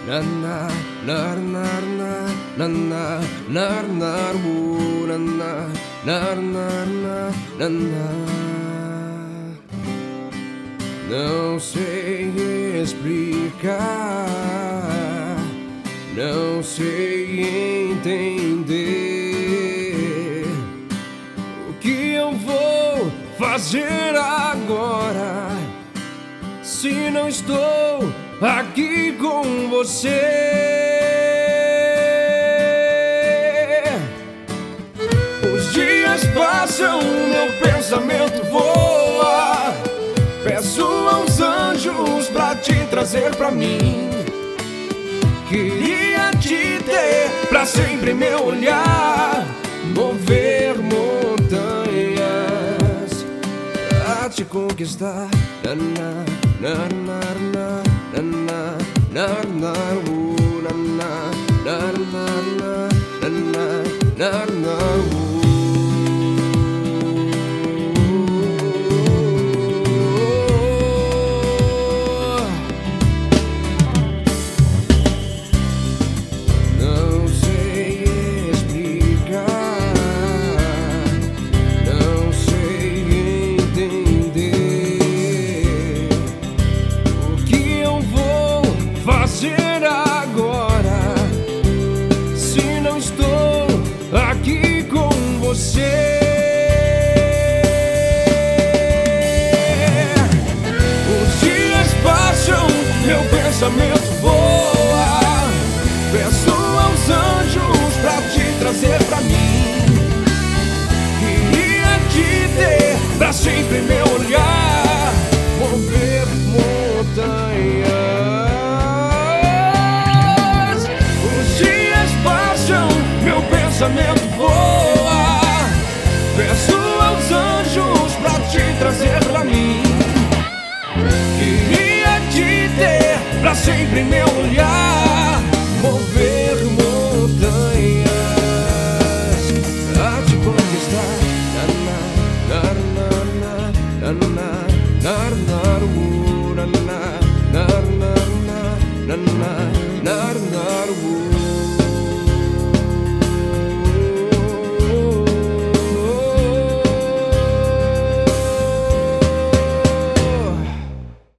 na na na na na na na na na na na na. Não sei explicar, não sei entender o que eu vou fazer agora se não estou aqui com você. Os dias passam, meu pensamento voa. Peço aos anjos pra te trazer pra mim. Queria te ter pra sempre meu olhar, mover montanhas pra te conquistar. Na na na na na na na na na na na na. Fazer agora se não estou aqui com você? Os dias passam, meu pensamento voa. Peço aos anjos pra te trazer pra mim. Queria te ter pra sempre meu olhar, mover montanhas. Pensamento voa. Peço aos anjos pra te trazer pra mim. Queria te ter pra sempre meu olhar, mover montanhas pra te conquistar. Na na na na na na na na na na na na na.